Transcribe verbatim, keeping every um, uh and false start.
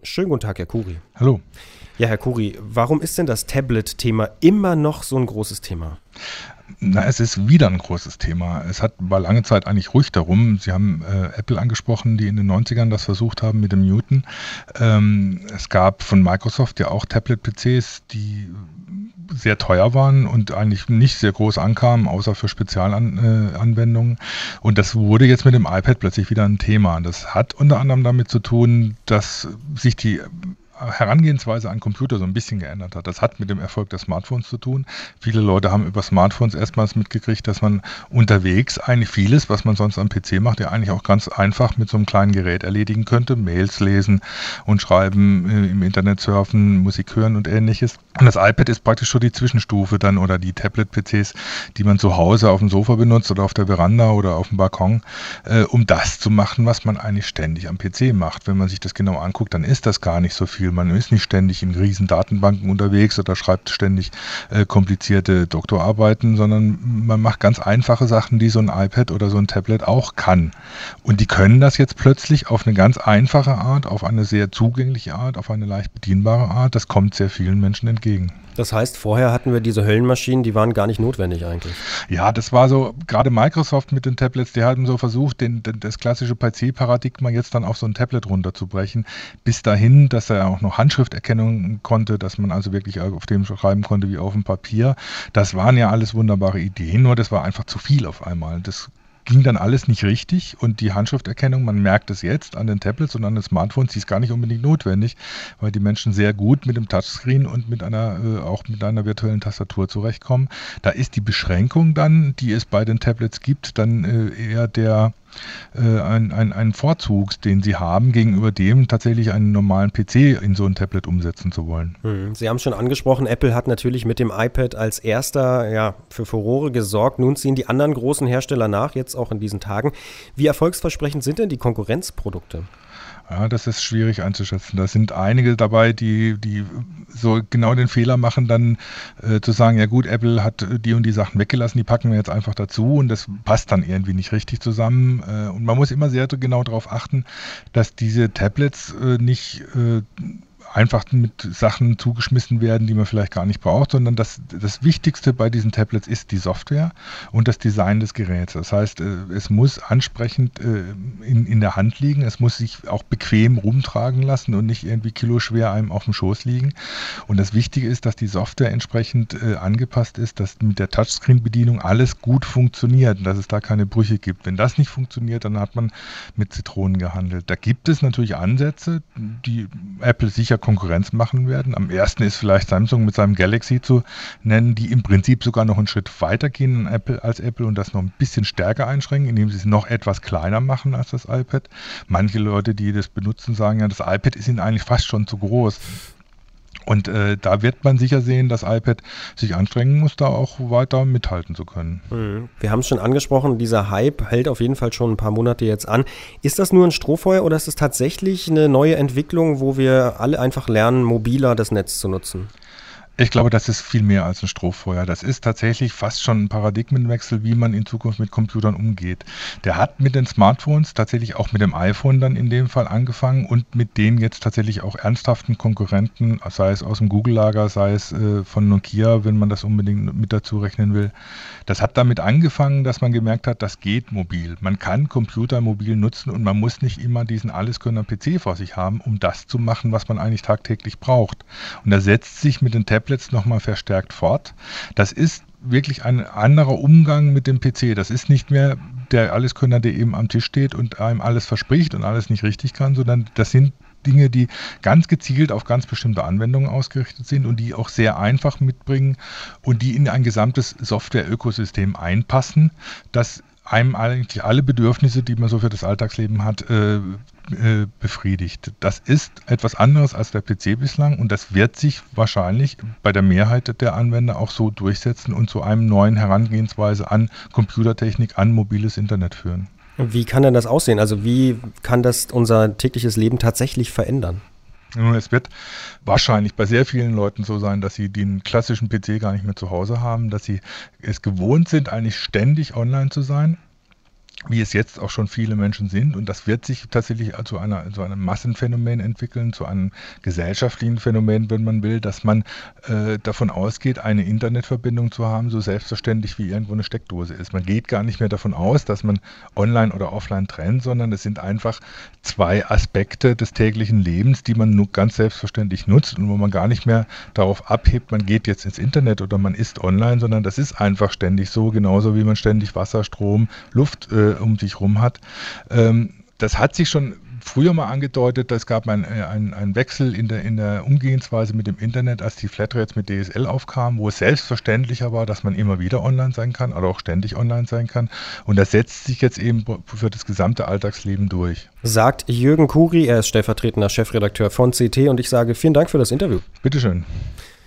Schönen guten Tag, Herr Khoury. Hallo. Ja, Herr Khoury, warum ist denn das Tablet-Thema immer noch so ein großes Thema? Na, es ist wieder ein großes Thema. Es hat, war lange Zeit eigentlich ruhig darum. Sie haben äh, Apple angesprochen, die in den neunzigern das versucht haben mit dem Newton. Ähm, es gab von Microsoft ja auch Tablet-P Cs, die sehr teuer waren und eigentlich nicht sehr groß ankamen, außer für Spezialanwendungen. Äh, und das wurde jetzt mit dem iPad plötzlich wieder ein Thema. Das hat unter anderem damit zu tun, dass sich die Herangehensweise an Computer so ein bisschen geändert hat. Das hat mit dem Erfolg der Smartphones zu tun. Viele Leute haben über Smartphones erstmals mitgekriegt, dass man unterwegs eigentlich vieles, was man sonst am P C macht, ja eigentlich auch ganz einfach mit so einem kleinen Gerät erledigen könnte. Mails lesen und schreiben, im Internet surfen, Musik hören und ähnliches. Und das iPad ist praktisch so die Zwischenstufe dann oder die Tablet-P Cs, die man zu Hause auf dem Sofa benutzt oder auf der Veranda oder auf dem Balkon, äh, um das zu machen, was man eigentlich ständig am P C macht. Wenn man sich das genau anguckt, dann ist das gar nicht so viel. Man ist nicht ständig in riesen Datenbanken unterwegs oder schreibt ständig äh, komplizierte Doktorarbeiten, sondern man macht ganz einfache Sachen, die so ein iPad oder so ein Tablet auch kann. Und die können das jetzt plötzlich auf eine ganz einfache Art, auf eine sehr zugängliche Art, auf eine leicht bedienbare Art. Das kommt sehr vielen Menschen entgegen. Das heißt, vorher hatten wir diese Höllenmaschinen, die waren gar nicht notwendig eigentlich. Ja, das war so, gerade Microsoft mit den Tablets, die haben so versucht, den, den, das klassische P C-Paradigma jetzt dann auf so ein Tablet runterzubrechen. Bis dahin, dass er auch noch Handschrifterkennung konnte, dass man also wirklich auf dem schreiben konnte wie auf dem Papier. Das waren ja alles wunderbare Ideen, nur das war einfach zu viel auf einmal. Das ging dann alles nicht richtig und die Handschrifterkennung, man merkt es jetzt an den Tablets und an den Smartphones, die ist gar nicht unbedingt notwendig, weil die Menschen sehr gut mit dem Touchscreen und mit einer äh, auch mit einer virtuellen Tastatur zurechtkommen. Da ist die Beschränkung dann, die es bei den Tablets gibt, dann äh, eher der äh, ein, ein, ein Vorzug, den sie haben, gegenüber dem tatsächlich einen normalen P C in so ein Tablet umsetzen zu wollen. Hm. Sie haben es schon angesprochen, Apple hat natürlich mit dem iPad als erster ja, für Furore gesorgt. Nun ziehen die anderen großen Hersteller nach, jetzt auch in diesen Tagen. Wie erfolgsversprechend sind denn die Konkurrenzprodukte? Ja, das ist schwierig einzuschätzen. Da sind einige dabei, die, die so genau den Fehler machen, dann äh, zu sagen, ja gut, Apple hat die und die Sachen weggelassen, die packen wir jetzt einfach dazu und das passt dann irgendwie nicht richtig zusammen. Äh, und man muss immer sehr genau darauf achten, dass diese Tablets äh, nicht äh, einfach mit Sachen zugeschmissen werden, die man vielleicht gar nicht braucht, sondern das, das Wichtigste bei diesen Tablets ist die Software und das Design des Geräts. Das heißt, es muss ansprechend in, in der Hand liegen, es muss sich auch bequem rumtragen lassen und nicht irgendwie kiloschwer einem auf dem Schoß liegen. Und das Wichtige ist, dass die Software entsprechend angepasst ist, dass mit der Touchscreen-Bedienung alles gut funktioniert und dass es da keine Brüche gibt. Wenn das nicht funktioniert, dann hat man mit Zitronen gehandelt. Da gibt es natürlich Ansätze, die Apple sicher Konkurrenz machen werden. Am ersten ist vielleicht Samsung mit seinem Galaxy zu nennen, die im Prinzip sogar noch einen Schritt weiter gehen Apple, als Apple und das noch ein bisschen stärker einschränken, indem sie es noch etwas kleiner machen als das iPad. Manche Leute, die das benutzen, sagen ja, das iPad ist ihnen eigentlich fast schon zu groß. Und äh, da wird man sicher sehen, dass iPad sich anstrengen muss, da auch weiter mithalten zu können. Mhm. Wir haben es schon angesprochen, dieser Hype hält auf jeden Fall schon ein paar Monate jetzt an. Ist das nur ein Strohfeuer oder ist es tatsächlich eine neue Entwicklung, wo wir alle einfach lernen, mobiler das Netz zu nutzen? Ich glaube, das ist viel mehr als ein Strohfeuer. Das ist tatsächlich fast schon ein Paradigmenwechsel, wie man in Zukunft mit Computern umgeht. Der hat mit den Smartphones, tatsächlich auch mit dem iPhone dann in dem Fall angefangen und mit den jetzt tatsächlich auch ernsthaften Konkurrenten, sei es aus dem Google-Lager, sei es äh, von Nokia, wenn man das unbedingt mit dazu rechnen will. Das hat damit angefangen, dass man gemerkt hat, das geht mobil. Man kann Computer mobil nutzen und man muss nicht immer diesen Alleskönner-P C vor sich haben, um das zu machen, was man eigentlich tagtäglich braucht. Und da setzt sich mit den Tablets nochmal verstärkt fort. Das ist wirklich ein anderer Umgang mit dem P C. Das ist nicht mehr der Alleskönner, der eben am Tisch steht und einem alles verspricht und alles nicht richtig kann, sondern das sind Dinge, die ganz gezielt auf ganz bestimmte Anwendungen ausgerichtet sind und die auch sehr einfach mitbringen und die in ein gesamtes Software-Ökosystem einpassen, das einem eigentlich alle Bedürfnisse, die man so für das Alltagsleben hat, äh, äh, befriedigt. Das ist etwas anderes als der P C bislang und das wird sich wahrscheinlich bei der Mehrheit der Anwender auch so durchsetzen und zu einem neuen Herangehensweise an Computertechnik, an mobiles Internet führen. Wie kann denn das aussehen? Also wie kann das unser tägliches Leben tatsächlich verändern? Nun, es wird wahrscheinlich bei sehr vielen Leuten so sein, dass sie den klassischen P C gar nicht mehr zu Hause haben, dass sie es gewohnt sind, eigentlich ständig online zu sein. wie es jetzt auch schon viele Menschen sind. Und das wird sich tatsächlich zu einer, zu einem Massenphänomen entwickeln, zu einem gesellschaftlichen Phänomen, wenn man will, dass man äh, davon ausgeht, eine Internetverbindung zu haben, so selbstverständlich wie irgendwo eine Steckdose ist. Man geht gar nicht mehr davon aus, dass man online oder offline trennt, sondern es sind einfach zwei Aspekte des täglichen Lebens, die man nur ganz selbstverständlich nutzt und wo man gar nicht mehr darauf abhebt, man geht jetzt ins Internet oder man ist online, sondern das ist einfach ständig so, genauso wie man ständig Wasser, Strom, Luft äh, um sich rum hat. Ähm, das hat sich schon früher mal angedeutet, es gab einen ein Wechsel in der, in der Umgehensweise mit dem Internet, als die Flatrates mit D S L aufkamen, wo es selbstverständlicher war, dass man immer wieder online sein kann oder auch ständig online sein kann. Und das setzt sich jetzt eben für das gesamte Alltagsleben durch. Sagt Jürgen Kuri, er ist stellvertretender Chefredakteur von C T und ich sage vielen Dank für das Interview. Bitteschön.